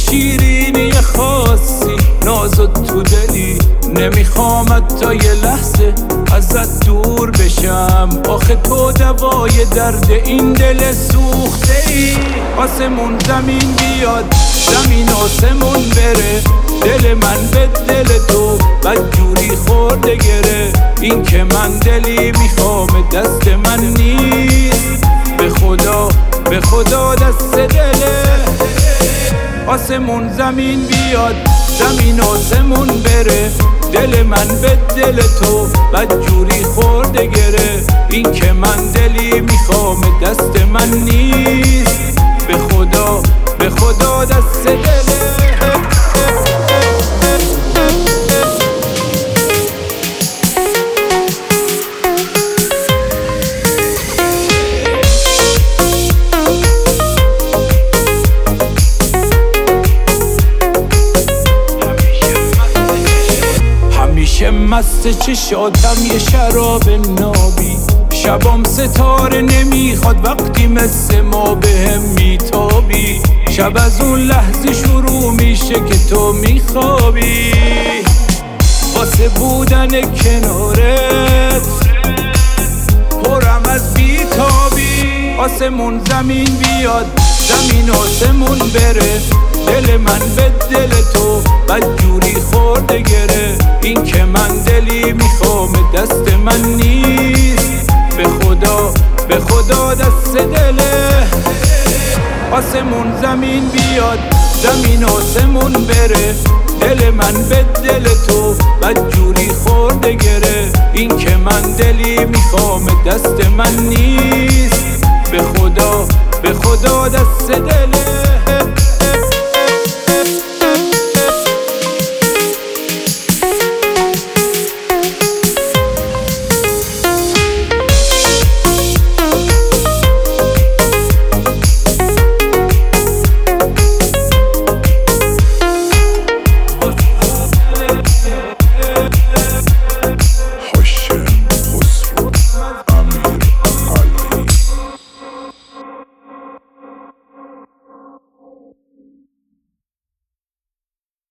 شیرینی خاصی نازت تو دلی، نمیخوام تا یه لحظه ازت دور بشم. آخه تو دوای درد این دل سوخته ای. آسمون زمین بیاد، زمین آسمون بره، دل من به دل تو بدجوری خورده گره. این که من دلی میخوام دست من نیست، به خدا به خدا دست دله. آسمون زمین بیاد، زمین آسمون بره، دل من به دل تو بدجوری خورده گره. این که من دلی میخوام دست من نیست، به خدا به خدا دست دله. همیشه مست چشاتم یه شراب نابی، شبام ستاره نمیخواد وقتی مثل ما بهم میتابی. شب از اون لحظه شروع میشه که تو میخوابی، واسه بودن کنارت پرم از بیتابی. آسمون زمین بیاد، زمین آسمون بره، دل من به دل تو بدجوری خورده گره. این که من دلی میخوام دست من نیست، به خدا به خدا دست دله. آسمون زمین بیاد، زمین آسمون بره، دل من به دل تو بدجوری خورده گره. این که من دلی میخوام دست من نیست، به خدا به خدا دست دله.